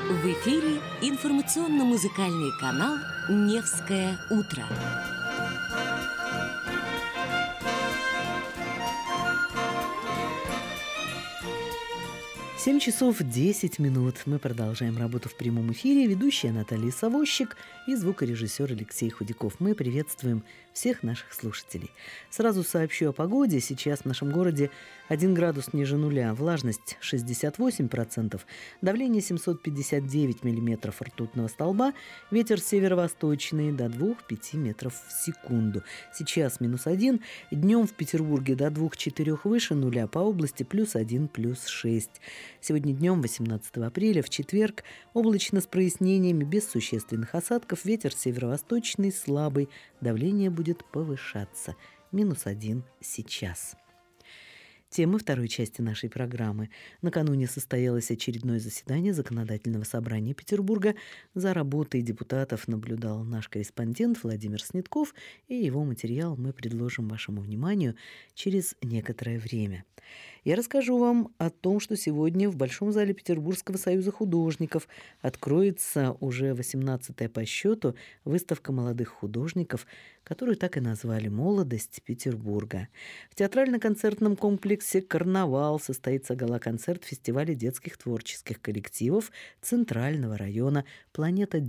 В эфире информационно-музыкальный канал «Невское утро». 7 часов 10 минут. Мы продолжаем работу в прямом эфире. Ведущая Наталья Савощик и звукорежиссер Алексей Худяков. Мы приветствуем всех наших слушателей. Сразу сообщу о погоде. Сейчас в нашем городе 1 градус ниже нуля, влажность 68%, давление 759 миллиметров ртутного столба, ветер северо-восточный до 2-5 метров в секунду. Сейчас -1, днем в Петербурге до 2-4 выше нуля, по области +1, +6. Сегодня днем, 18 апреля, в четверг, облачно с прояснениями, без существенных осадков, ветер северо-восточный, слабый, давление будет повышаться, -1 сейчас. Темы второй части нашей программы. Накануне состоялось очередное заседание Законодательного собрания Петербурга. За работой депутатов наблюдал наш корреспондент Владимир Снетков, и его материал мы предложим вашему вниманию через некоторое время. Я расскажу вам о том, что сегодня в Большом зале Петербургского союза художников откроется уже 18-я по счету выставка молодых художников, которую так и назвали «Молодость Петербурга». В театрально-концертном комплексе «Карнавал» состоится гала-концерт фестиваля детских творческих коллективов Центрального района «Планета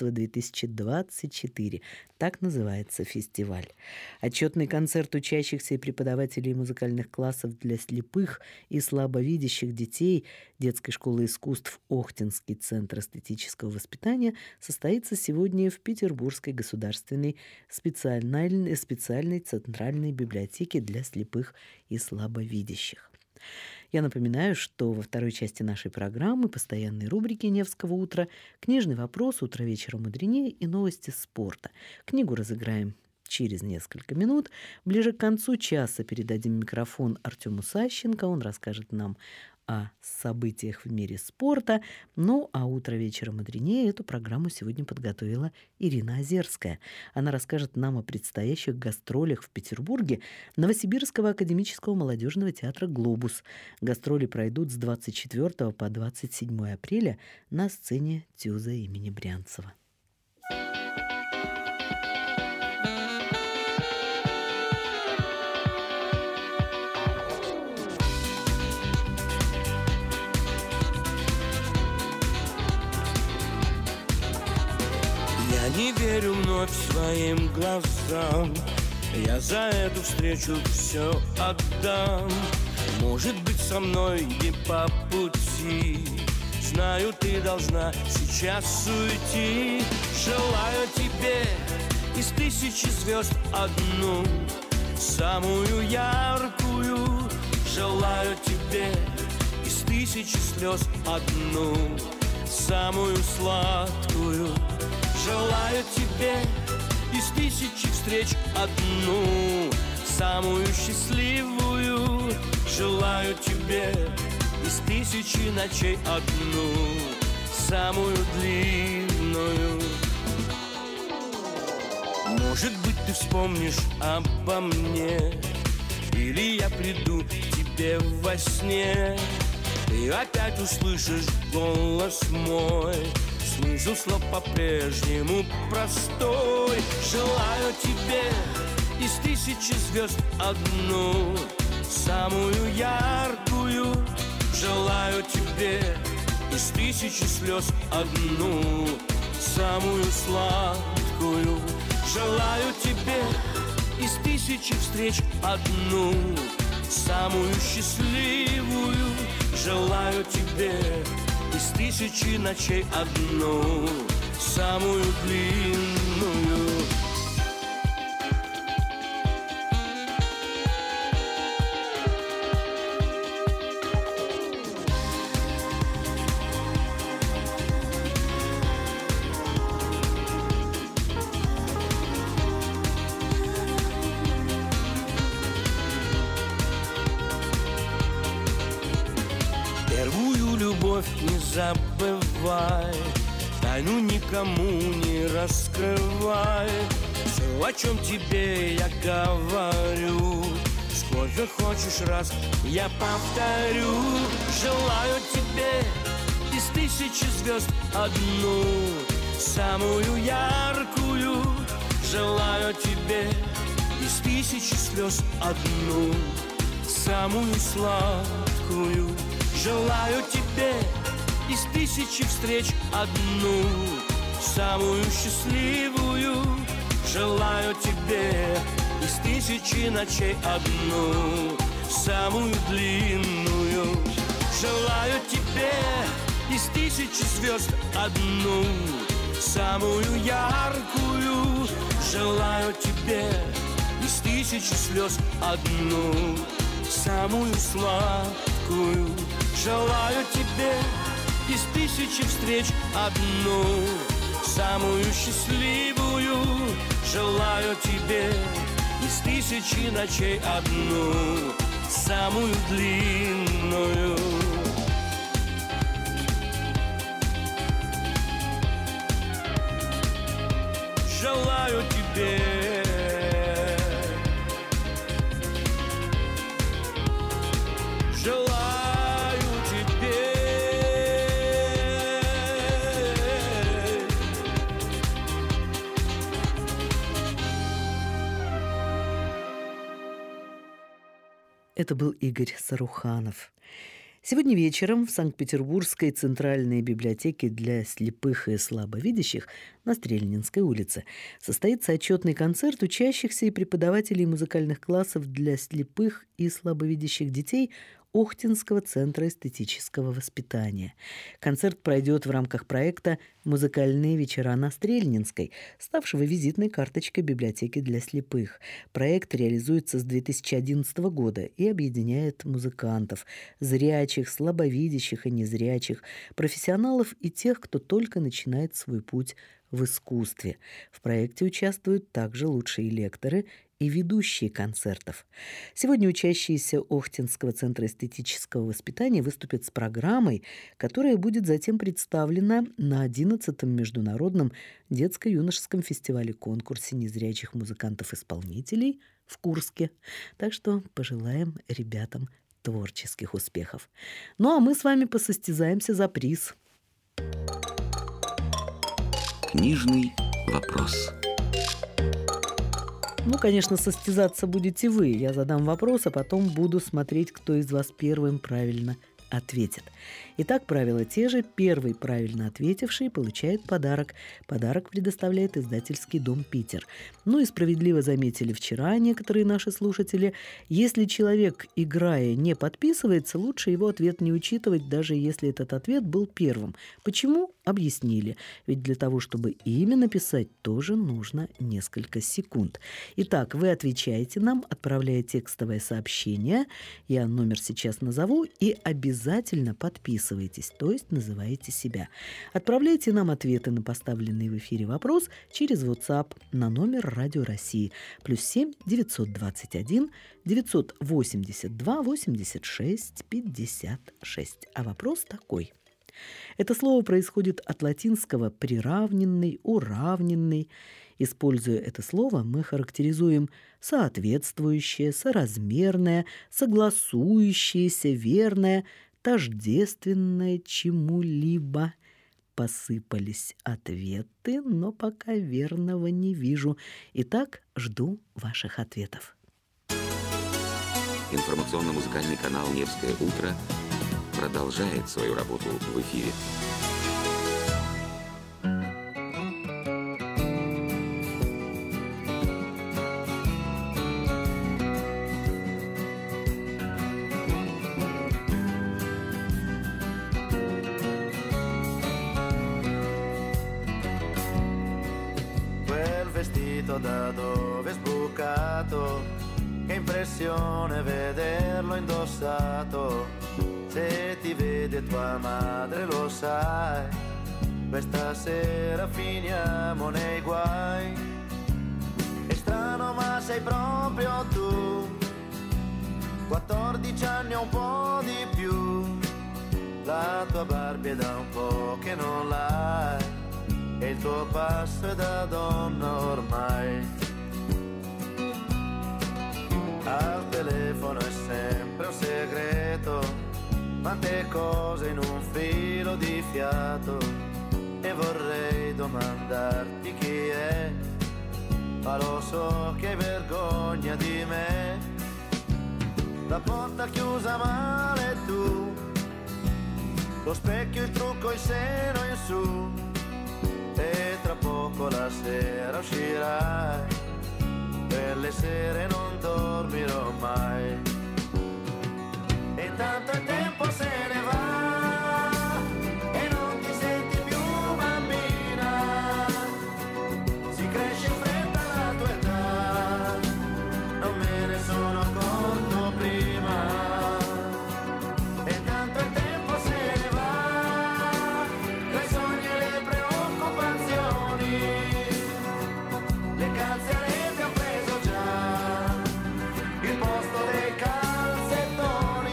детства-2024». Так называется фестиваль. Отчетный концерт учащихся и преподавателей музыкальных классов для слепых и слабовидящих детей детской школы искусств «Охтинский центр эстетического воспитания» состоится сегодня в Петербургской государственной специальной центральной библиотеке для слепых и слабовидящих. Я напоминаю, что во второй части нашей программы постоянной рубрики «Невского утра» книжный вопрос «Утро вечера мудренее» и новости спорта. Книгу разыграем через несколько минут. Ближе к концу часа передадим микрофон Артему Сащенко. Он расскажет нам о событиях в мире спорта. Ну, а «Утро вечера мудренее» эту программу сегодня подготовила Ирина Озерская. Она расскажет нам о предстоящих гастролях в Петербурге Новосибирского академического молодежного театра «Глобус». Гастроли пройдут с 24 по 27 апреля на сцене ТЮЗа имени Брянцева. Я не верю вновь своим глазам, я за эту встречу все отдам. Может быть, со мной не по пути, знаю, ты должна сейчас уйти. Желаю тебе из 1000 звезд одну, самую яркую. Желаю тебе из 1000 слез одну, самую сладкую. Желаю тебе из 1000 встреч одну, самую счастливую. Желаю тебе из 1000 ночей одну, самую длинную. Может быть, ты вспомнишь обо мне, или я приду к тебе во сне. Ты опять услышишь голос мой, смысл слов по-прежнему простой. Желаю тебе из 1000 звезд одну, самую яркую. Желаю тебе из 1000 слез одну, самую сладкую. Желаю тебе из 1000 встреч одну, самую счастливую. Желаю тебе из 1000 ночей одну, самую длинную. Первую любовь не забывай, тайну никому не раскрывай. Все, о чем тебе я говорю, сколько хочешь раз я повторю. Желаю тебе из тысячи звезд одну, самую яркую. Желаю тебе из тысячи слез одну, самую сладкую. Желаю тебе из тысячи встреч одну, самую счастливую. Желаю тебе из тысячи ночей одну, самую длинную. Желаю тебе из тысячи звезд одну, самую яркую. Желаю тебе из тысячи слез одну, самую сладкую. Желаю тебе из тысячи встреч одну, самую счастливую. Желаю тебе из тысячи ночей одну, самую длинную. Желаю тебе, желаю тебе. Это был Игорь Саруханов. Сегодня вечером в Санкт-Петербургской центральной библиотеке для слепых и слабовидящих на Стрельнинской улице состоится отчетный концерт учащихся и преподавателей музыкальных классов для слепых и слабовидящих детей Охтинского центра эстетического воспитания. Концерт пройдет в рамках проекта «Музыкальные вечера на Стрельнинской», ставшего визитной карточкой библиотеки для слепых. Проект реализуется с 2011 года и объединяет музыкантов, зрячих, слабовидящих и незрячих, профессионалов и тех, кто только начинает свой путь в искусстве. В проекте участвуют также лучшие лекторы и ведущие концертов. Сегодня учащиеся Охтинского центра эстетического воспитания выступят с программой, которая будет затем представлена на 11-м международном детско-юношеском фестивале-конкурсе незрячих музыкантов-исполнителей в Курске. Так что пожелаем ребятам творческих успехов. Ну а мы с вами посостязаемся за приз. Книжный вопрос. Ну, конечно, состязаться будете вы. Я задам вопрос, а потом буду смотреть, кто из вас первым правильно ответит. Итак, правила те же. Первый правильно ответивший получает подарок. Подарок предоставляет издательский дом «Питер». Ну и справедливо заметили вчера некоторые наши слушатели, если человек, играя, не подписывается, лучше его ответ не учитывать, даже если этот ответ был первым. Почему? Объяснили. Ведь для того, чтобы имя написать, тоже нужно несколько секунд. Итак, вы отвечаете нам, отправляя текстовое сообщение. Я номер сейчас назову, и обязательно подписывайтесь, то есть называете себя. Отправляйте нам ответы на поставленный в эфире вопрос через WhatsApp на номер Радио России +7 921 982 86 56. А вопрос такой. Это слово происходит от латинского «приравненный», «уравненный». Используя это слово, мы характеризуем соответствующее, соразмерное, согласующееся, верное, тождественное чему-либо. Посыпались ответы, но пока верного не вижу. Итак, жду ваших ответов. Информационно-музыкальный канал «Невское утро» продолжает свою работу в эфире. Quel vestito da dove è sbucato, che impressione vederlo indossato. Se ti vede tua madre lo sai, questa sera finiamo nei guai. È strano ma sei proprio tu, 14 anni o un po' di più. La tua Barbie è da un po' che non l'hai, e il tuo passo è da donna ormai. Al telefono è sempre un segreto, quante cose in un filo di fiato, e vorrei domandarti chi è, ma lo so che hai vergogna di me. La porta chiusa male tu, lo specchio, il trucco, il seno in su, e tra poco la sera uscirai, per le sere non dormirò mai. E intanto il tempo se ne va e non ti senti più bambina, si cresce in fretta la tua età, non me ne sono accorto prima. E intanto il tempo se ne va, tra i sogni e le preoccupazioni, le calze a rete han preso già il posto dei calzettoni.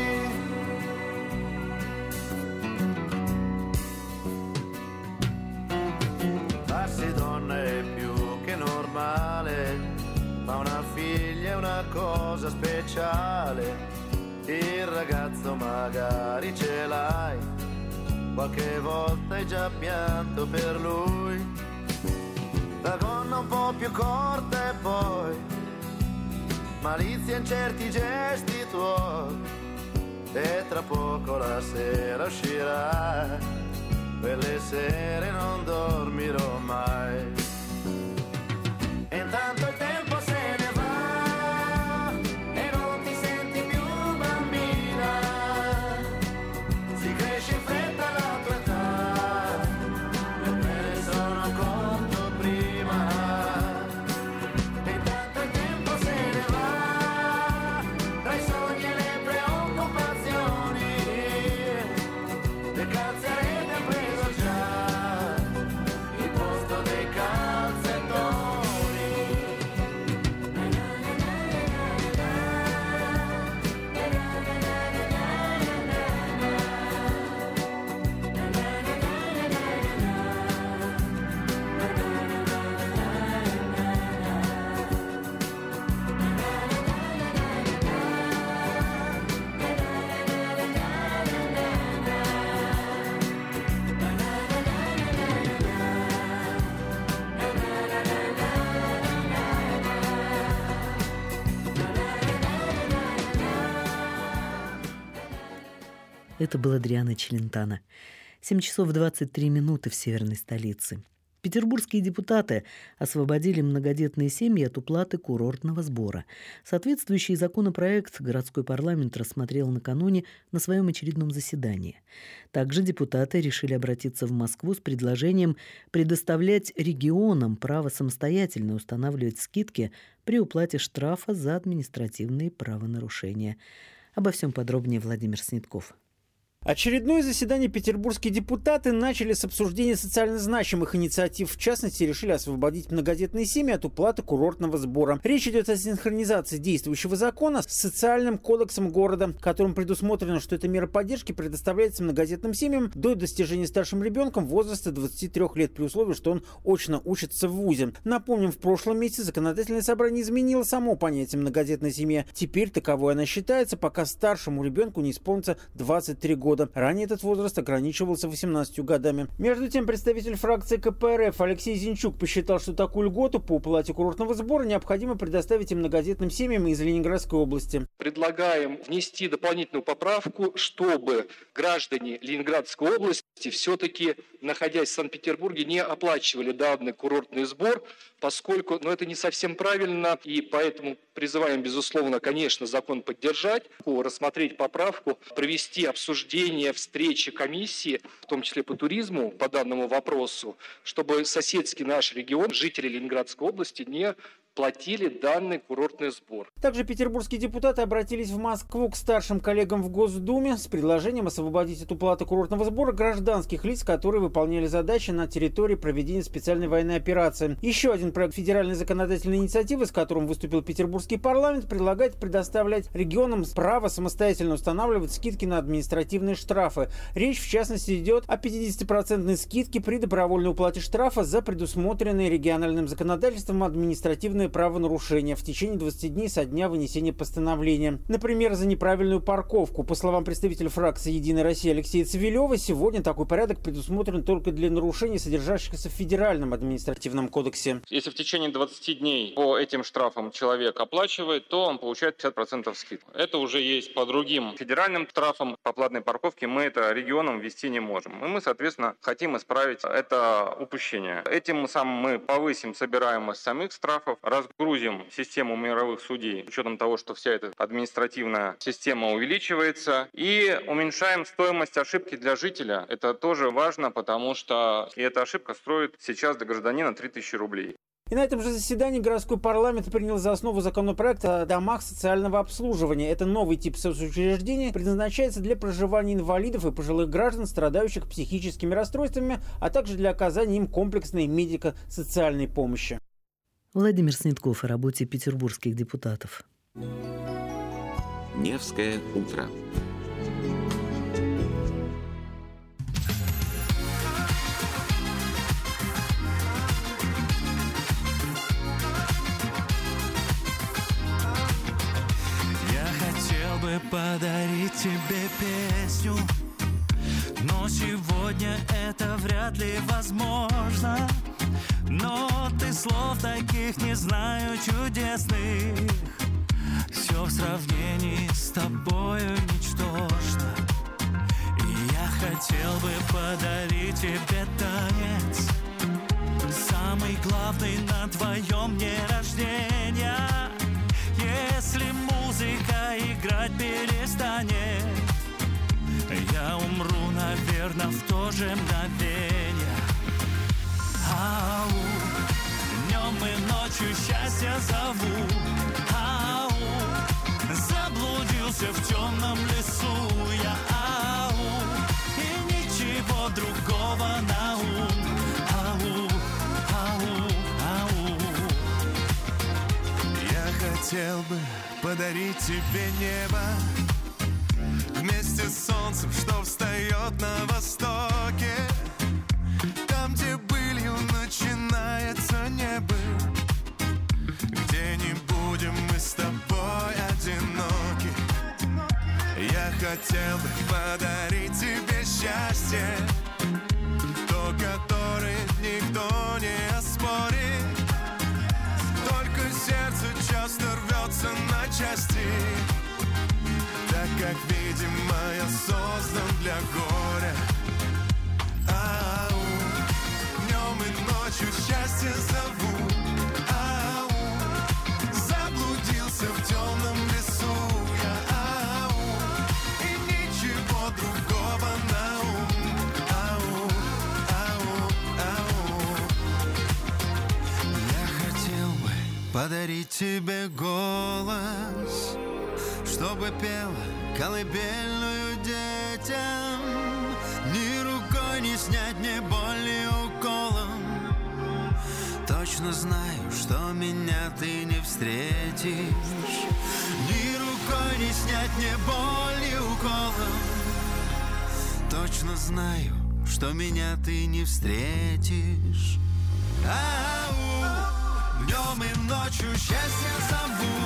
Farsi donna è più che normale, ma una figlia è una cosa speciale. Il ragazzo magari ce l'hai, qualche volta hai già pianto per lui. La gonna un po' più corta e poi malizia in certi gesti tuoi, e tra poco la sera uscirà, quelle sere non dormirò mai. E intanto il tempo se ne va e non ti senti più bambina, si cresce in fretta la tua età, e me ne sono accorto prima. E intanto il tempo se ne va, tra i sogni e le preoccupazioni, le calze a rete han preso già il posto dei calzettoni. Это был Адриано Челентано. 7 часов 23 минуты в северной столице. Петербургские депутаты освободили многодетные семьи от уплаты курортного сбора. Соответствующий законопроект городской парламент рассмотрел накануне на своем очередном заседании. Также депутаты решили обратиться в Москву с предложением предоставлять регионам право самостоятельно устанавливать скидки при уплате штрафа за административные правонарушения. Обо всем подробнее Владимир Снетков. Очередное заседание петербургские депутаты начали с обсуждения социально значимых инициатив. В частности, решили освободить многодетные семьи от уплаты курортного сбора. Речь идет о синхронизации действующего закона с социальным кодексом города, которым предусмотрено, что эта мера поддержки предоставляется многодетным семьям до достижения старшим ребенком возраста 23 лет, при условии, что он очно учится в вузе. Напомним, в прошлом месяце законодательное собрание изменило само понятие многодетной семьи. Теперь таковой она считается, пока старшему ребенку не исполнится 23 года. Ранее этот возраст ограничивался 18 годами. Между тем, представитель фракции КПРФ Алексей Зинчук посчитал, что такую льготу по уплате курортного сбора необходимо предоставить и многодетным семьям из Ленинградской области. Предлагаем внести дополнительную поправку, чтобы граждане Ленинградской области все-таки, находясь в Санкт-Петербурге, не оплачивали данный курортный сбор, поскольку это не совсем правильно, и поэтому призываем, безусловно, конечно, закон поддержать, рассмотреть поправку, провести обсуждение, встречи комиссии, в том числе по туризму, по данному вопросу, чтобы соседский наш регион, жители Ленинградской области, не платили данный курортный сбор. Также петербургские депутаты обратились в Москву к старшим коллегам в Госдуме с предложением освободить от уплаты курортного сбора гражданских лиц, которые выполняли задачи на территории проведения специальной военной операции. Еще один проект федеральной законодательной инициативы, с которым выступил петербургский парламент, предлагает предоставлять регионам право самостоятельно устанавливать скидки на административные штрафы. Речь, в частности, идет о 50% скидке при добровольной уплате штрафа за предусмотренные региональным законодательством административные административное правонарушение в течение 20 дней со дня вынесения постановления. Например, за неправильную парковку. По словам представителя фракции «Единая Россия» Алексея Цивилева, сегодня такой порядок предусмотрен только для нарушений, содержащихся в Федеральном административном кодексе. Если в течение 20 дней по этим штрафам человек оплачивает, то он получает 50% скидку. Это уже есть по другим федеральным штрафам. По платной парковке мы это регионам ввести не можем. И мы, соответственно, хотим исправить это упущение. Этим самым мы повысим собираемость самих штрафов, разгрузим систему мировых судей с учетом того, что вся эта административная система увеличивается, и уменьшаем стоимость ошибки для жителя. Это тоже важно, потому что эта ошибка стоит сейчас для гражданина 3000 рублей. И на этом же заседании городской парламент принял за основу законопроект о домах социального обслуживания. Это новый тип соцучреждений, предназначается для проживания инвалидов и пожилых граждан, страдающих психическими расстройствами, а также для оказания им комплексной медико-социальной помощи. Владимир Снетков о работе петербургских депутатов. Невское утро. Подарить тебе песню, но сегодня это вряд ли возможно. Но ты слов таких не знаю чудесных, все в сравнении с тобою ничтожно. И я хотел бы подарить тебе танец, самый главный на твоем дне рождения. Если музыка играть перестанет, я умру, наверное, в то же мгновение. Ау, днем и ночью счастье зову. Ау, заблудился в темном лесу я. Ау, и ничего другого на ум. Ау, ау, ау. Я хотел бы подарить тебе небо вместе с солнцем, что встает на востоке, там, где былью начинается небо, где не будем мы с тобой одиноки. Я хотел бы подарить тебе счастье, то, которое никто не оспорит. Только сердце часто рвется на части, так как, видимо, я создан для горя. Ау, днем и ночью счастье зову. Ау, заблудился в темном лесу я. Ау, и ничего другого на ум. Ау, ау, ау. Я хотел бы подарить тебе голос, чтобы пела колыбельную детям, ни рукой не снять, ни боль, ни уколом. Точно знаю, что меня ты не встретишь, ни рукой не снять, ни боль, ни уколом. Точно знаю, что меня ты не встретишь. Ау, днем и ночью счастье зову.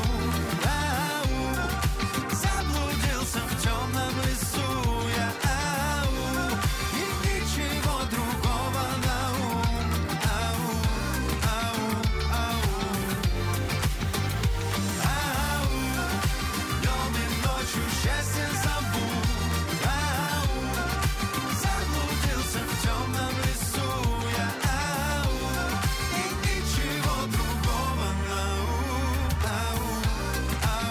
В темном лесу я. Ау, и ничего другого на ум. Ау, ау, ау. Ау, днем и ночью счастье зову. Ау, заблудился в темном лесу я. Ау, и ничего другого на ум. Ау, ау.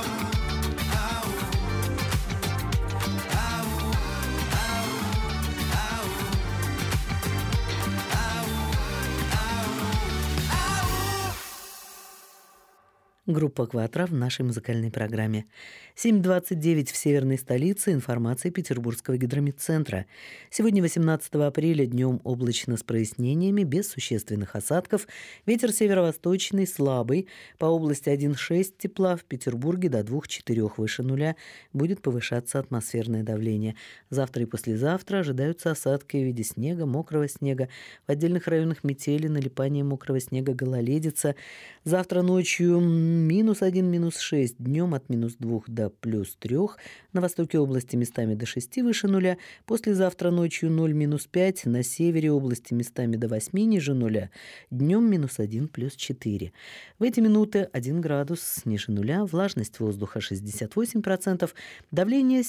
Группа «Кватро» в нашей музыкальной программе. 7:29 в северной столице. Информация Петербургского гидрометцентра. Сегодня, 18 апреля, днем облачно с прояснениями, без существенных осадков. Ветер северо-восточный, слабый. По области 1,6 тепла, в Петербурге до 2,4 выше нуля. Будет повышаться атмосферное давление. Завтра и послезавтра ожидаются осадки в виде снега, мокрого снега. В отдельных районах метели, налипание мокрого снега, гололедица. Завтра ночью -1, -6, днем от -2 до +3, на востоке области местами до 6 выше нуля, послезавтра ночью 0, -5, на севере области местами до 8 ниже нуля, днем -1, +4. В эти минуты 1 градус ниже нуля, влажность воздуха 68%, давление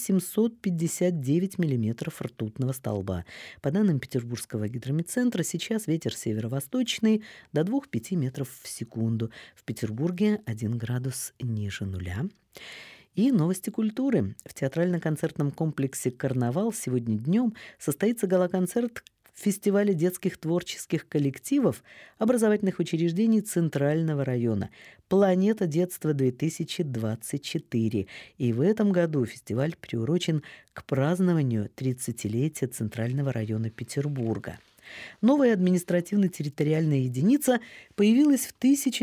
759 миллиметров ртутного столба. По данным Петербургского гидрометцентра, сейчас ветер северо-восточный до 2-5 метров в секунду. В Петербурге 1 градус ниже нуля. И новости культуры. В театрально-концертном комплексе «Карнавал» сегодня днем состоится гала-концерт фестиваля детских творческих коллективов образовательных учреждений Центрального района «Планета детства-2024». И в этом году фестиваль приурочен к празднованию 30-летия Центрального района Петербурга. Новая административно-территориальная единица появилась в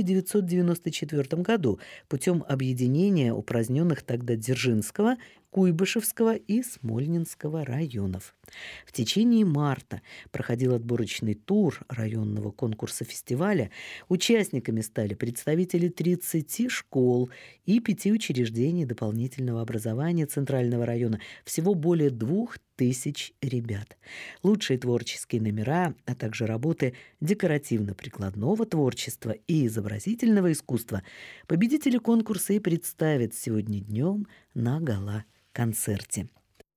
1994 году путем объединения упраздненных тогда Дзержинского, Куйбышевского и Смольнинского районов. В течение марта проходил отборочный тур районного конкурса фестиваля. Участниками стали представители 30 школ и 5 учреждений дополнительного образования Центрального района. Всего более 2000 ребят. Лучшие творческие номера, а также работы декоративно-прикладного творчества и изобразительного искусства победители конкурса и представят сегодня днем на гала-концерте.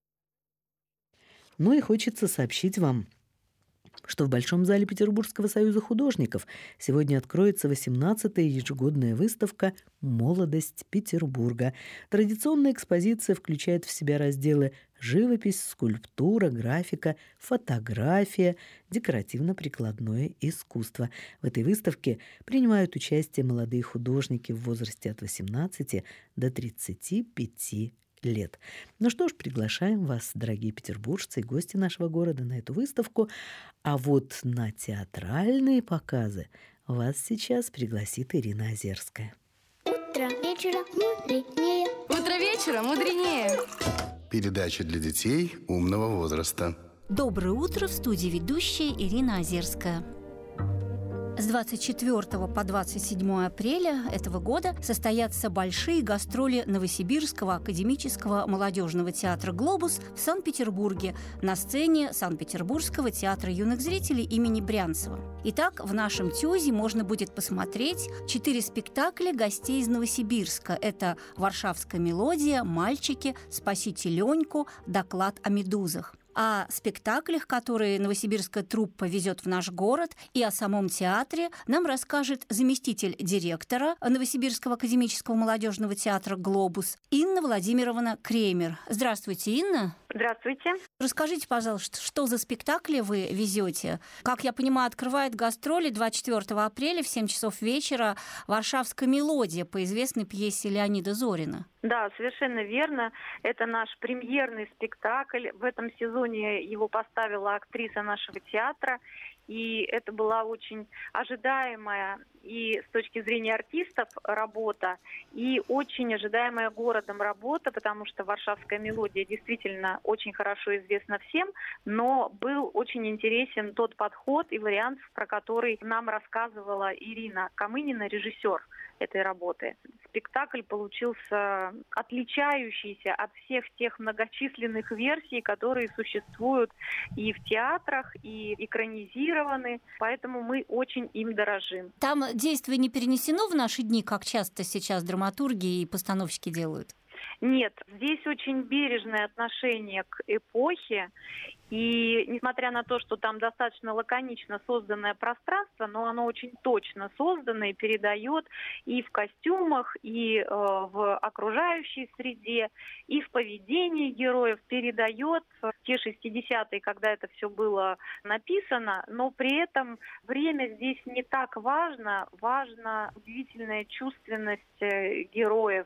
Ну и хочется сообщить вам, что в Большом зале Петербургского союза художников сегодня откроется 18-я ежегодная выставка «Молодость Петербурга». Традиционная экспозиция включает в себя разделы живопись, скульптура, графика, фотография, декоративно-прикладное искусство. В этой выставке принимают участие молодые художники в возрасте от 18 до 35 лет. Ну что ж, приглашаем вас, дорогие петербуржцы и гости нашего города, на эту выставку. А вот на театральные показы вас сейчас пригласит Ирина Озерская. Утро вечера мудренее. Утро вечера мудренее. Передача для детей умного возраста. Доброе утро, в студии ведущая Ирина Озерская. С 24 по 27 апреля этого года состоятся большие гастроли Новосибирского академического молодежного театра «Глобус» в Санкт-Петербурге на сцене Санкт-Петербургского театра юных зрителей имени Брянцева. Итак, в нашем ТЮЗе можно будет посмотреть 4 спектакля гостей из Новосибирска. Это «Варшавская мелодия», «Мальчики», «Спасите Леньку», «Доклад о медузах». О спектаклях, которые новосибирская труппа везет в наш город, и о самом театре нам расскажет заместитель директора Новосибирского академического молодежного театра «Глобус» Инна Владимировна Кремер. Здравствуйте, Инна. Здравствуйте. Расскажите, пожалуйста, что за спектакли вы везете? Как я понимаю, открывает гастроли 24 апреля в 7 часов вечера «Варшавская мелодия» по известной пьесе Леонида Зорина. Да, совершенно верно. Это наш премьерный спектакль. В этом сезоне его поставила актриса нашего театра. И это была очень ожидаемая и с точки зрения артистов работа, и очень ожидаемая городом работа, потому что «Варшавская мелодия» действительно очень хорошо известна всем, но был очень интересен тот подход и вариант, про который нам рассказывала Ирина Камынина, режиссер этой работы. Спектакль получился отличающийся от всех тех многочисленных версий, которые существуют и в театрах, и экранизированы, поэтому мы очень им дорожим. Там действие не перенесено в наши дни, как часто сейчас драматурги и постановщики делают? Нет, здесь очень бережное отношение к эпохе, И несмотря на то, что там достаточно лаконично созданное пространство, но оно очень точно создано и передает и в костюмах, и в окружающей среде, и в поведении героев, передает те 60-е, когда это все было написано, но при этом время здесь не так важно, важна удивительная чувственность героев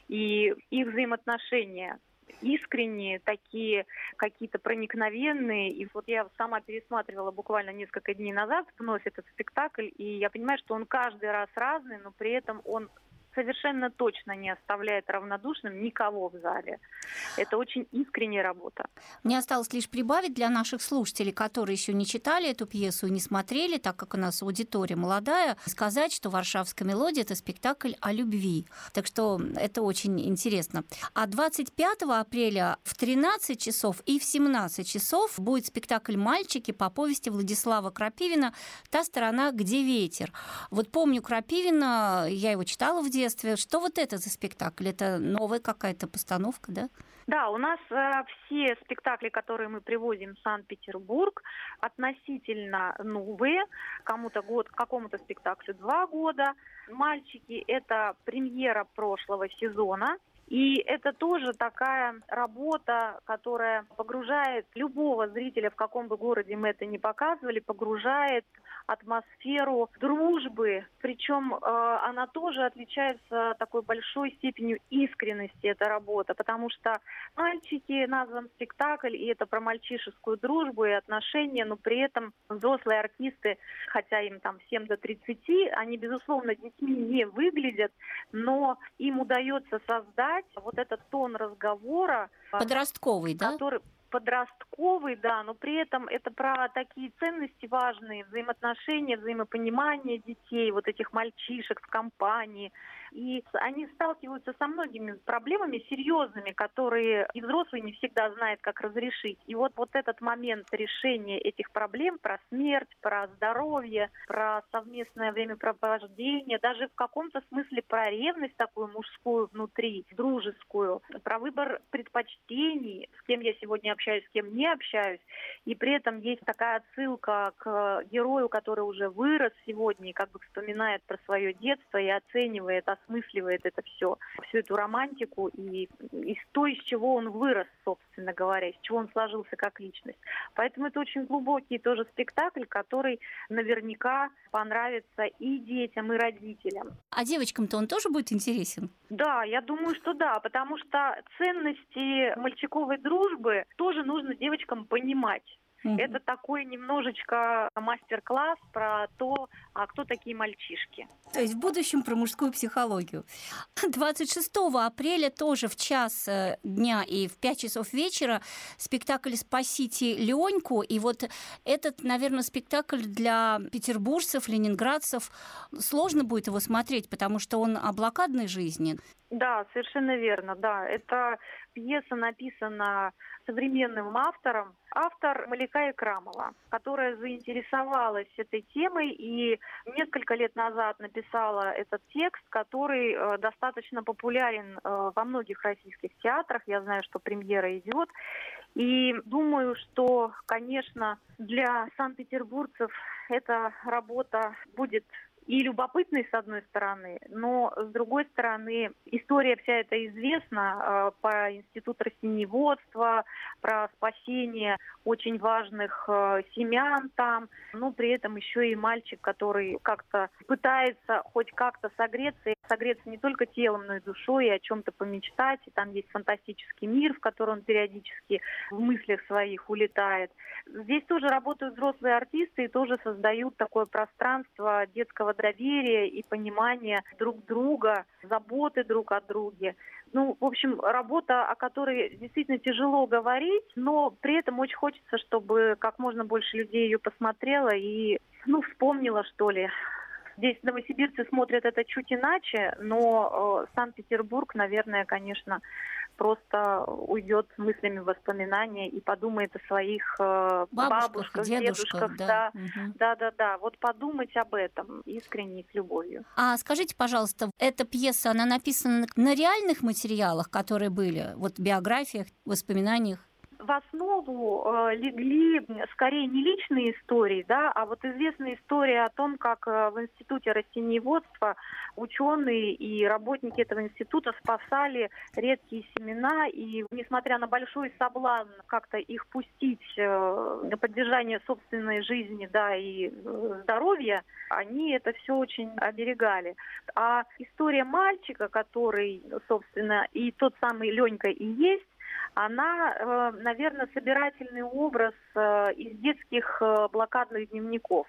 и их взаимоотношения. Искренние, такие какие-то проникновенные. И вот я сама пересматривала буквально несколько дней назад вновь этот спектакль, и я понимаю, что он каждый раз разный, но при этом он совершенно точно не оставляет равнодушным никого в зале. Это очень искренняя работа. Мне осталось лишь прибавить для наших слушателей, которые еще не читали эту пьесу и не смотрели, так как у нас аудитория молодая, сказать, что «Варшавская мелодия» — это спектакль о любви. Так что это очень интересно. А 25 апреля в 13 часов и в 17 часов будет спектакль «Мальчики» по повести Владислава Крапивина «Та сторона, где ветер». Вот помню Крапивина, я его читала в детстве. Что вот это за спектакль? Это новая какая-то постановка, да? Да, у нас все спектакли, которые мы привозим в Санкт-Петербург, относительно новые. Кому-то год, какому-то спектаклю 2 года. «Мальчики» — это премьера прошлого сезона. И это тоже такая работа, которая погружает любого зрителя, в каком бы городе мы это ни показывали, погружает атмосферу дружбы. Причем она тоже отличается такой большой степенью искренности, эта работа, потому что «Мальчики» назван спектакль, и это про мальчишескую дружбу и отношения, но при этом взрослые артисты, хотя им там всем до 30, они, безусловно, детьми не выглядят, но им удается создать вот этот тон разговора. Подростковый, да? Подростковый, да, но при этом это про такие ценности важные, взаимоотношения, взаимопонимание детей, вот этих мальчишек в компании. И они сталкиваются со многими проблемами серьезными, которые и взрослые не всегда знают, как разрешить. И вот этот момент решения этих проблем про смерть, про здоровье, про совместное времяпровождение, даже в каком-то смысле про ревность такую мужскую внутри, дружескую, про выбор предпочтений, с кем я сегодня общаюсь, с кем не общаюсь. И при этом есть такая отсылка к герою, который уже вырос сегодня и как бы вспоминает про свое детство и оценивает, осмысливает это все, всю эту романтику и то, из чего он вырос, собственно говоря, из чего он сложился как личность. Поэтому это очень глубокий тоже спектакль, который наверняка понравится и детям, и родителям. А девочкам-то он тоже будет интересен? Да, я думаю, что да, потому что ценности мальчиковой дружбы тоже нужно девочкам понимать. Это такой немножечко мастер-класс про то, кто такие мальчишки. То есть в будущем про мужскую психологию. 26 апреля тоже в час дня и в 5 часов вечера спектакль «Спасите Леньку». И вот этот, наверное, спектакль для петербуржцев, ленинградцев. Сложно будет его смотреть, потому что он о блокадной жизни. Да, совершенно верно, да. Эта пьеса написана современным автором. Автор Малика Икрамова, которая заинтересовалась этой темой и несколько лет назад написала этот текст, который достаточно популярен во многих российских театрах. Я знаю, что премьера идет. И думаю, что, конечно, для санкт-петербуржцев эта работа будет и любопытной, с одной стороны, но, с другой стороны, история вся эта известна по институту растениеводства, про спасение очень важных семян там, но при этом еще и мальчик, который как-то пытается хоть как-то согреться не только телом, но и душой, и о чем-то помечтать, и там есть фантастический мир, в который он периодически в мыслях своих улетает. Здесь тоже работают взрослые артисты и тоже создают такое пространство детского доверия и понимания друг друга, заботы друг о друге. Ну, в общем, работа, о которой действительно тяжело говорить, но при этом очень хочется, чтобы как можно больше людей ее посмотрело и, вспомнила, что ли. Здесь новосибирцы смотрят это чуть иначе, но Санкт-Петербург, наверное, конечно, просто уйдет мыслями в воспоминания и подумает о своих бабушках, дедушках. Да. Да. Вот подумать об этом искренне и с любовью. А скажите, пожалуйста, эта пьеса, она написана на реальных материалах, которые были, вот биографиях, воспоминаниях? в основу легли скорее не личные истории, да, а вот известная история о том, как в Институте растениеводства ученые и работники этого института спасали редкие семена, и несмотря на большой соблазн как-то их пустить на поддержание собственной жизни, да, и здоровья, они это все очень оберегали. А история мальчика, который, собственно, и тот самый Ленька и есть, она, наверное, собирательный образ из детских блокадных дневников.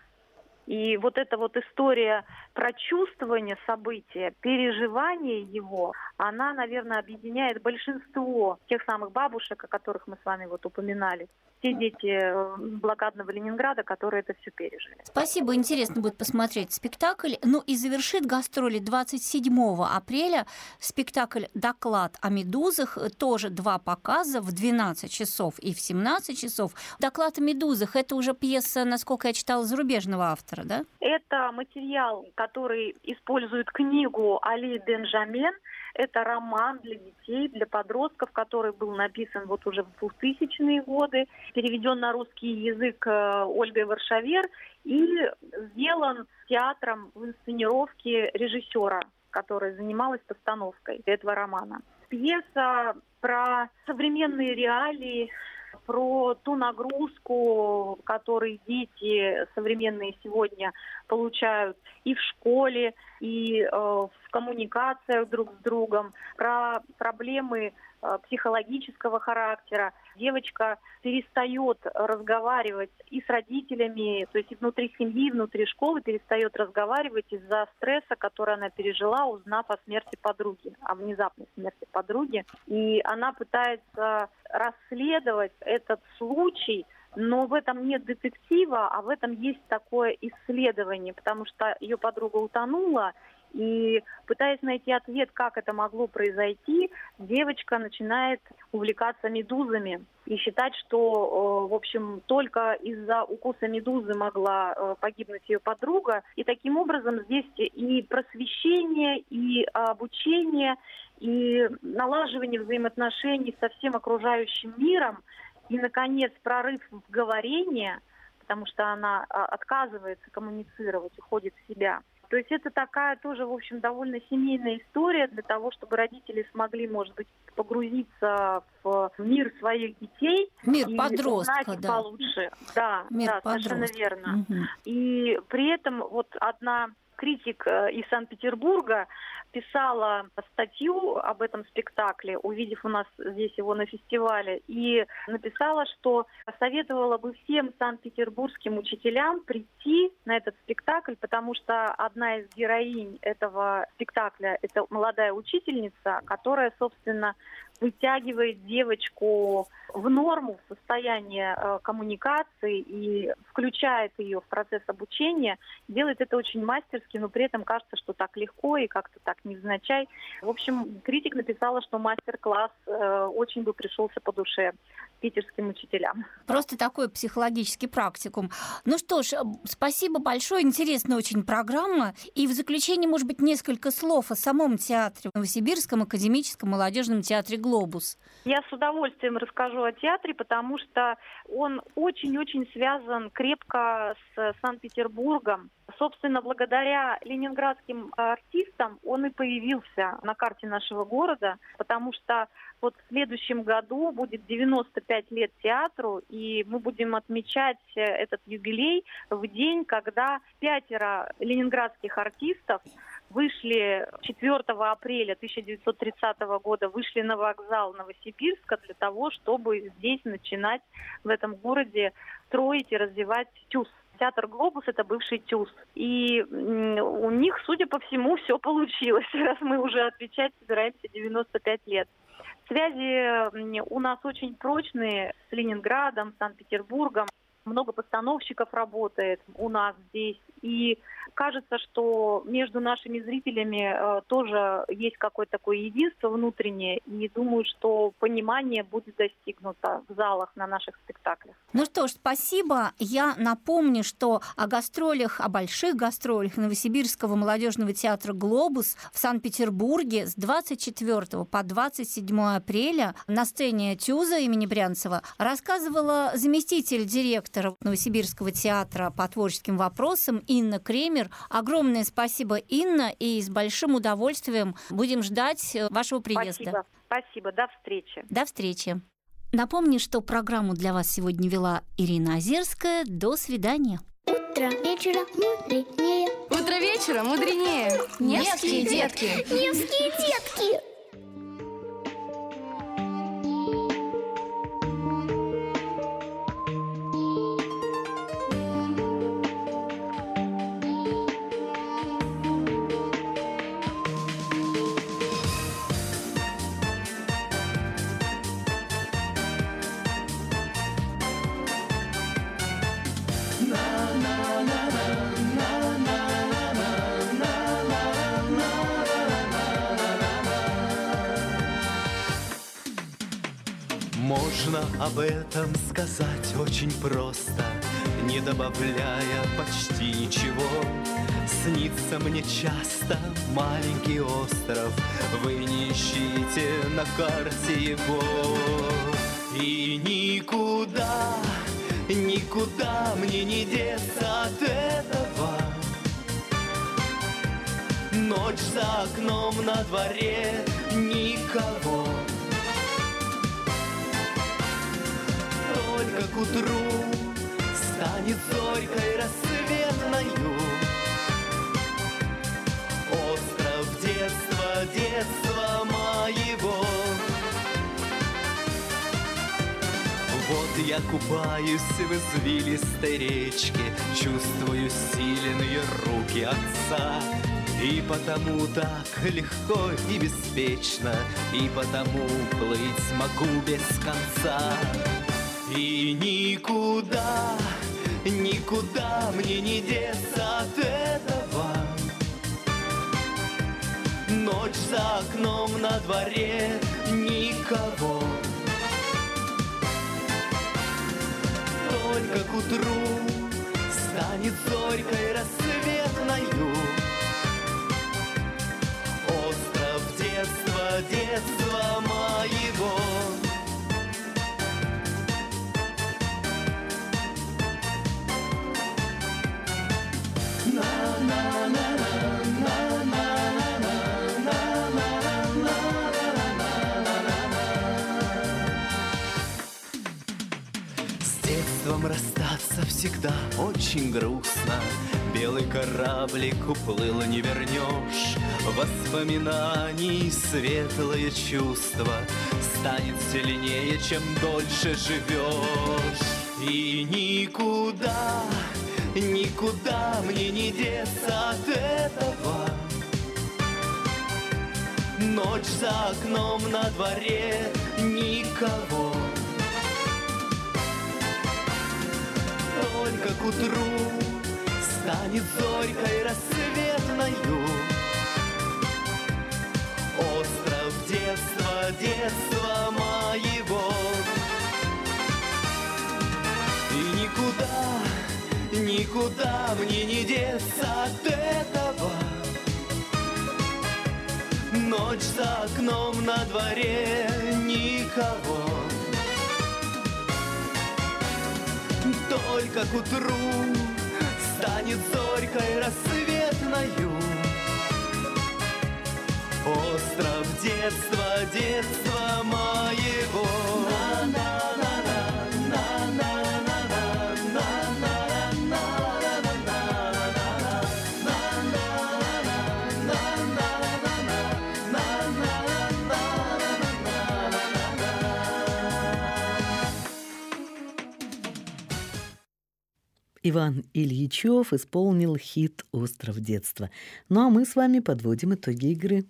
И вот эта вот история прочувствования события, переживания его, она, наверное, объединяет большинство тех самых бабушек, о которых мы с вами вот упоминали. Те дети блокадного Ленинграда, которые это все пережили. Спасибо, интересно будет посмотреть спектакль. Ну и завершит гастроли 27 апреля спектакль «Доклад о медузах». Тоже 2 показа в 12 часов и в 17 часов. «Доклад о медузах» — это уже пьеса, насколько я читала, зарубежного автора, да? Это материал, который использует книгу Али Бенджамен. Это роман для детей, для подростков, который был написан вот уже в 2000-е годы, переведен на русский язык Ольгой Варшавер и сделан театром в инсценировке режиссера, которая занималась постановкой этого романа. Пьеса про современные реалии, про ту нагрузку, которую дети современные сегодня получают и в школе, и в коммуникациях друг с другом, про проблемы психологического характера. Девочка перестает разговаривать и с родителями, то есть и внутри семьи, и внутри школы перестает разговаривать из-за стресса, который она пережила, узнав о смерти подруги, о внезапной смерти подруги. И она пытается расследовать этот случай, но в этом нет детектива, а в этом есть такое исследование, потому что ее подруга утонула, и пытаясь найти ответ, как это могло произойти, девочка начинает увлекаться медузами и считать, что, в общем, только из-за укуса медузы могла погибнуть ее подруга. И таким образом здесь и просвещение, и обучение, и налаживание взаимоотношений со всем окружающим миром, и, наконец, прорыв в говорение, потому что она отказывается коммуницировать, уходит в себя. То есть это такая тоже, в общем, довольно семейная история для того, чтобы родители смогли, может быть, погрузиться в мир своих детей. Мир и подростка, узнать их да. получше. Да, Мир да, подростка. совершенно верно. Угу. И при этом вот одна критик из Санкт-Петербурга писала статью об этом спектакле, увидев у нас здесь его на фестивале, и написала, что советовала бы всем санкт-петербургским учителям прийти на этот спектакль, потому что одна из героинь этого спектакля – это молодая учительница, которая, собственно, вытягивает девочку в норму, в состояние коммуникации и включает ее в процесс обучения. Делает это очень мастерски, но при этом кажется, что так легко и как-то так невзначай. В общем, критик написала, что мастер-класс очень бы пришелся по душе питерским учителям. Просто такой психологический практикум. Ну что ж, спасибо большое, интересная очень программа. И в заключение, может быть, несколько слов о самом театре, Новосибирском академическом молодежном театре «Глобус». Я с удовольствием расскажу о театре, потому что он очень-очень связан крепко с Санкт-Петербургом. Собственно, благодаря ленинградским артистам он и появился на карте нашего города, потому что вот в следующем году будет 95 лет театру, и мы будем отмечать этот юбилей в день, когда 5 ленинградских артистов вышли 4 апреля 1930 года, вышли на вокзал Новосибирска для того, чтобы здесь начинать в этом городе строить и развивать ТЮЗ. Театр «Глобус» — это бывший ТЮЗ. И у них, судя по всему, все получилось, раз мы уже отвечать собираемся 95 лет. Связи у нас очень прочные с Ленинградом, Санкт-Петербургом. Много постановщиков работает у нас здесь. И кажется, что между нашими зрителями тоже есть какое-то такое единство внутреннее. И думаю, что понимание будет достигнуто в залах на наших спектаклях. Ну что ж, спасибо. Я напомню, что о гастролях, о больших гастролях Новосибирского молодежного театра «Глобус» в Санкт-Петербурге с 24 по 27 апреля на сцене ТЮЗа имени Брянцева рассказывала заместитель директора Новосибирского театра по творческим вопросам Инна Кремер. Огромное спасибо, Инна, и с большим удовольствием будем ждать вашего приезда. Спасибо. До встречи. До встречи. Напомню, что программу для вас сегодня вела Ирина Озерская. До свидания. Утро вечера мудренее. Утро вечера мудренее. Невские детки. Невские детки. Можно об этом сказать очень просто, не добавляя почти ничего. Снится мне часто маленький остров, вы не ищите на карте его. И никуда, никуда мне не деться от этого. Ночь за окном, на дворе никого. Только к утру станет зорькой рассветною. Остров детства, детства моего. Вот я купаюсь в извилистой речке, чувствую сильные руки отца. И потому так легко и беспечно, и потому плыть могу без конца. И никуда, никуда мне не деться от этого. Ночь за окном, на дворе никого. Только к утру станет зорькой рассветною. Остров детства, детства моего. С детством расстаться всегда очень грустно. Белый кораблик уплыл, не вернешь. Воспоминаний светлое чувство станет сильнее, чем дольше живешь. И никуда, никуда мне не деться от этого. Ночь за окном, на дворе никого. Только к утру станет зорькой рассветною. Остров детства, детства моего. И никуда, никуда мне не деться от этого. Ночь за окном, на дворе никого. Только к утру станет зорькой рассветною. Остров детства, детства моего. Иван Ильичев исполнил хит «Остров детства». Ну а мы с вами подводим итоги игры.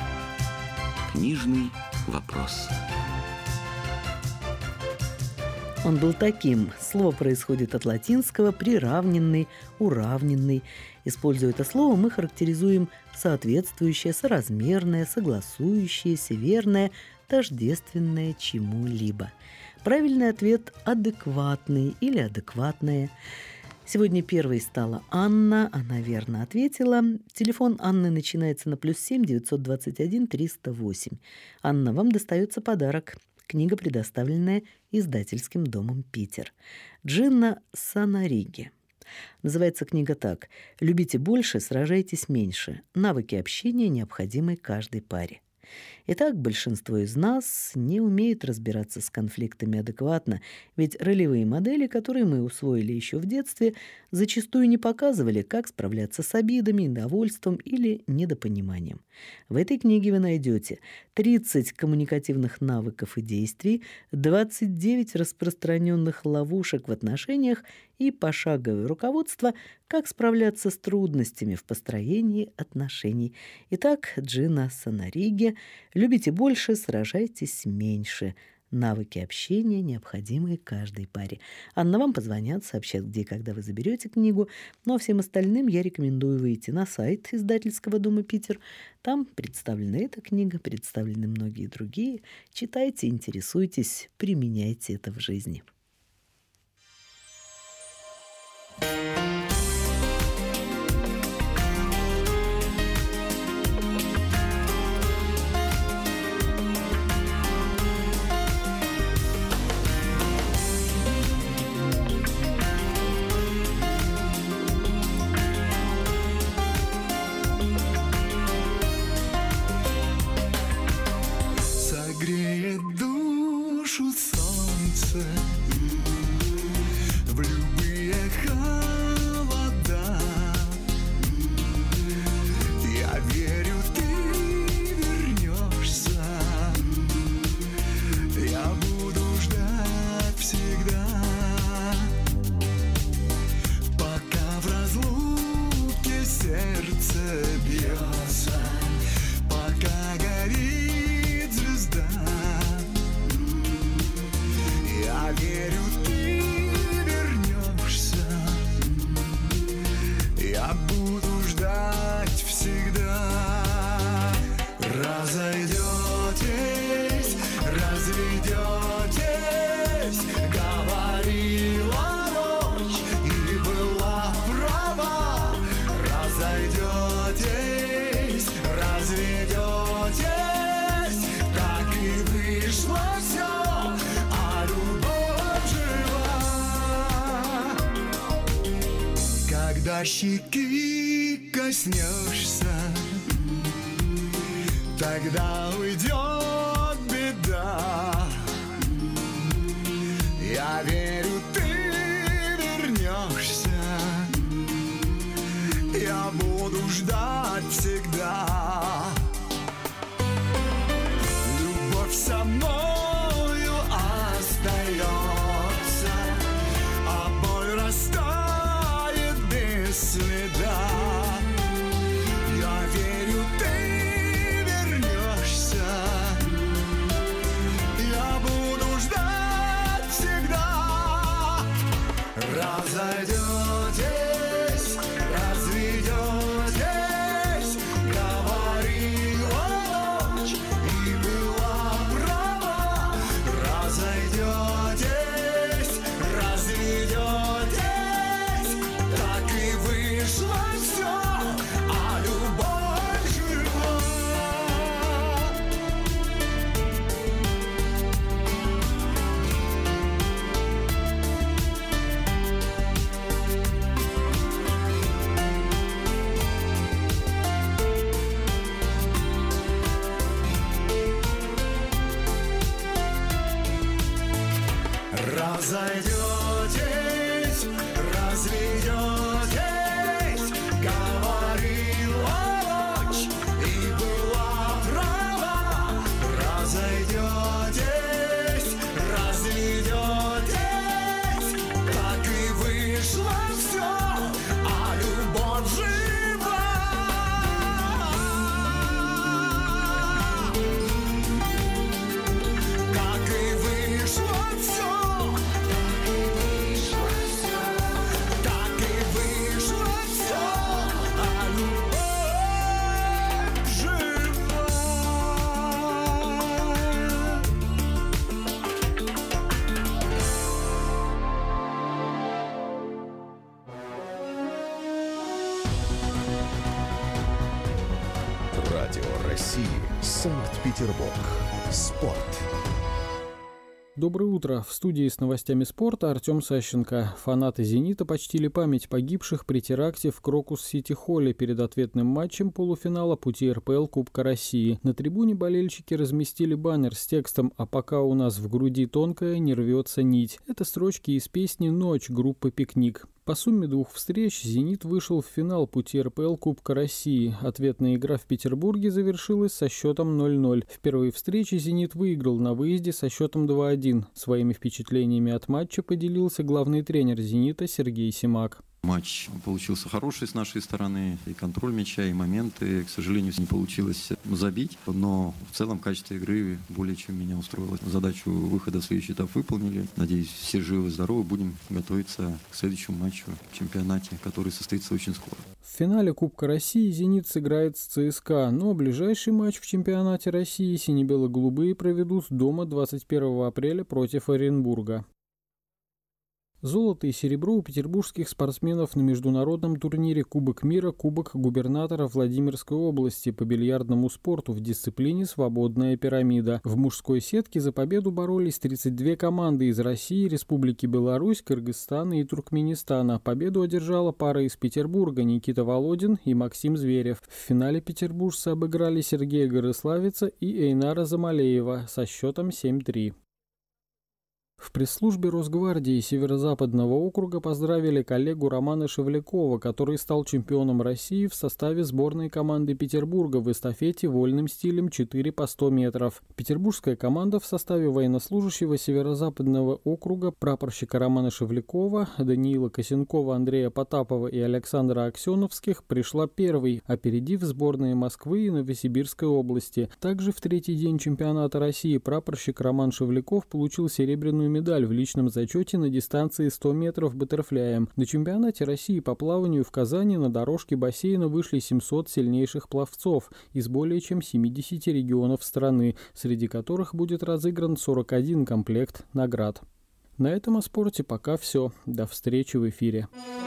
Книжный вопрос. Он был таким. Слово происходит от латинского «приравненный», «уравненный». Используя это слово, мы характеризуем соответствующее, соразмерное, согласующееся, верное, тождественное чему-либо. Правильный ответ – адекватный или адекватное. Сегодня первой стала Анна. Она верно ответила. Телефон Анны начинается на +7 921 308. Анна, вам достается подарок. Книга, предоставленная издательским домом «Питер». Джинна Санариги. Называется книга так: «Любите больше, сражайтесь меньше. Навыки общения, необходимы каждой паре». Итак, большинство из нас не умеет разбираться с конфликтами адекватно, ведь ролевые модели, которые мы усвоили еще в детстве, зачастую не показывали, как справляться с обидами, недовольством или недопониманием. В этой книге вы найдете 30 коммуникативных навыков и действий, 29 распространенных ловушек в отношениях и пошаговое руководство, как справляться с трудностями в построении отношений. Итак, Джинна Санариги. Любите больше, сражайтесь меньше. Навыки общения, необходимые каждой паре. Анна, вам позвонят, сообщат, где и когда вы заберете книгу. Ну а всем остальным я рекомендую выйти на сайт издательского дома «Питер». Там представлена эта книга, представлены многие другие. Читайте, интересуйтесь, применяйте это в жизни. Согреет душу солнце в любые холода. Я верю, ты вернешься. Я буду ждать всегда, пока в разлуке сердце бьется, пока горит звезда. Я верю, ты вернешься. Я буду ждать всегда. Разойдетесь, разведетесь, говорила ночь и была права. Разойдетесь, разведетесь, так и вышло все, а любовь жива. Когда щеки коснешься, тогда уйдет беда. Я верю, ты вернешься. Я буду ждать всегда. Любовь со мною остается, а боль растает без следа. Я верю, ты вернешься. Я буду ждать всегда. Разойдетесь, разведетесь, говорила ночь и была права. Разойдетесь, разведетесь, так и вышло все, а любовь жива. Радио России. Санкт-Петербург. Спорт. Доброе утро. В студии с новостями спорта Артем Сащенко. Фанаты «Зенита» почтили память погибших при теракте в Крокус-Сити-Холле перед ответным матчем полуфинала пути РПЛ Кубка России. На трибуне болельщики разместили баннер с текстом «А пока у нас в груди тонкая, не рвется нить». Это строчки из песни «Ночь» группы «Пикник». По сумме двух встреч «Зенит» вышел в финал пути РПЛ Кубка России. Ответная игра в Петербурге завершилась со счетом 0-0. В первой встрече «Зенит» выиграл на выезде со счетом 2-1. Своими впечатлениями от матча поделился главный тренер «Зенита» Сергей Симак. Матч получился хороший с нашей стороны, и контроль мяча, и моменты. К сожалению, не получилось забить, но в целом качество игры более чем меня устроило. Задачу выхода в следующий этап выполнили. Надеюсь, все живы, здоровы, будем готовиться к следующему матчу в чемпионате, который состоится очень скоро. В финале Кубка России «Зенит» сыграет с ЦСКА, но ближайший матч в чемпионате России сине-бело-голубые проведут дома 21 апреля против Оренбурга. Золото и серебро у петербургских спортсменов на международном турнире Кубок мира Кубок губернатора Владимирской области по бильярдному спорту в дисциплине «Свободная пирамида». В мужской сетке за победу боролись 32 команды из России, Республики Беларусь, Кыргызстана и Туркменистана. Победу одержала пара из Петербурга Никита Володин и Максим Зверев. В финале петербуржцы обыграли Сергея Горыславица и Эйнара Замалеева со счетом 7-3. В пресс-службе Росгвардии Северо-Западного округа поздравили коллегу Романа Шевлякова, который стал чемпионом России в составе сборной команды Петербурга в эстафете вольным стилем 4 по 100 метров. Петербургская команда в составе военнослужащего Северо-Западного округа прапорщика Романа Шевлякова, Даниила Косенкова, Андрея Потапова и Александра Аксеновских пришла первой, опередив сборные Москвы и Новосибирской области. Также в третий день чемпионата России прапорщик Роман Шевляков получил серебряную медаль в личном зачете на дистанции 100 метров баттерфляем. На чемпионате России по плаванию в Казани на дорожке бассейна вышли 700 сильнейших пловцов из более чем 70 регионов страны, среди которых будет разыгран 41 комплект наград. На этом о спорте пока все. До встречи в эфире.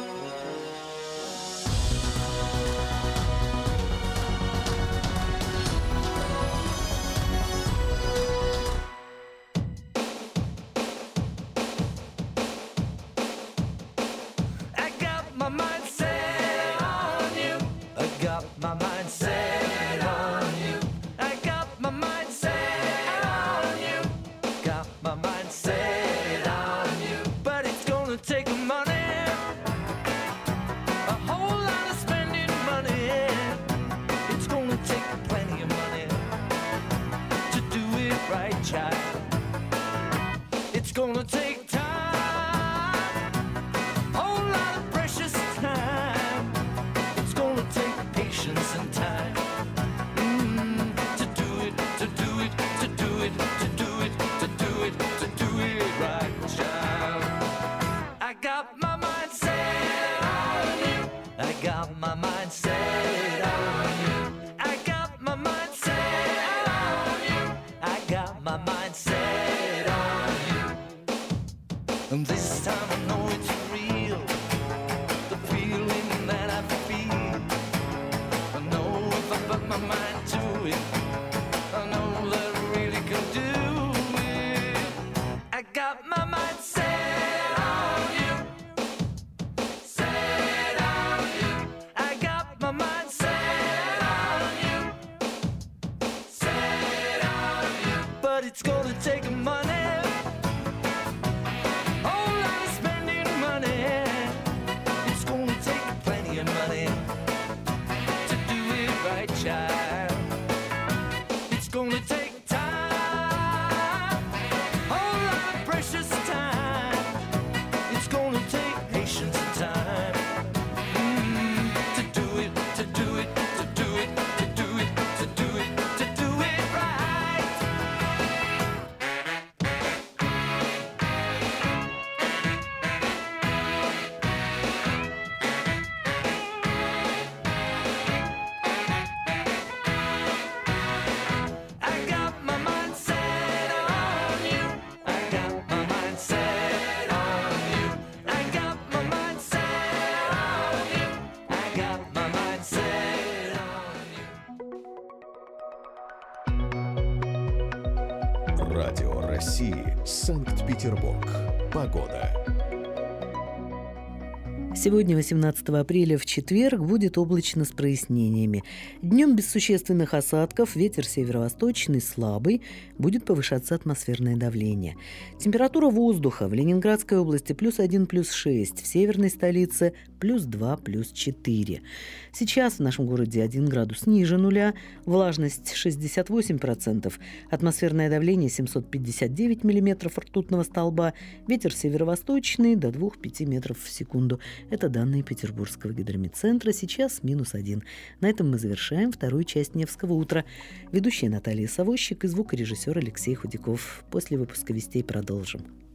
It's gonna take time, whole lot of precious time. It's gonna take patience and time to do it, to do it, to do it, to do it, to do it, to do it right, child. I got my mind set on you. I got my mind set on you. I got my mind set on you. I got my mind set on you. And this time I know it's real, the feeling that I feel. I know if I put my mind to it, I know that I really can do it. I got my mind set on you, set on you. I России. Санкт-Петербург. Погода. Сегодня, 18 апреля, в четверг, будет облачно с прояснениями. Днем без существенных осадков, ветер северо-восточный, слабый, будет повышаться атмосферное давление. Температура воздуха в Ленинградской области +1, +6, в северной столице +2, +4. Сейчас в нашем городе 1 градус ниже нуля, влажность 68%, атмосферное давление 759 миллиметров ртутного столба, ветер северо-восточный до 2-5 метров в секунду. Это данные Петербургского гидрометцентра. Сейчас -1. На этом мы завершаем вторую часть «Невского утра». Ведущая Наталья Савощик и звукорежиссер Алексей Худяков. После выпуска вестей продолжим.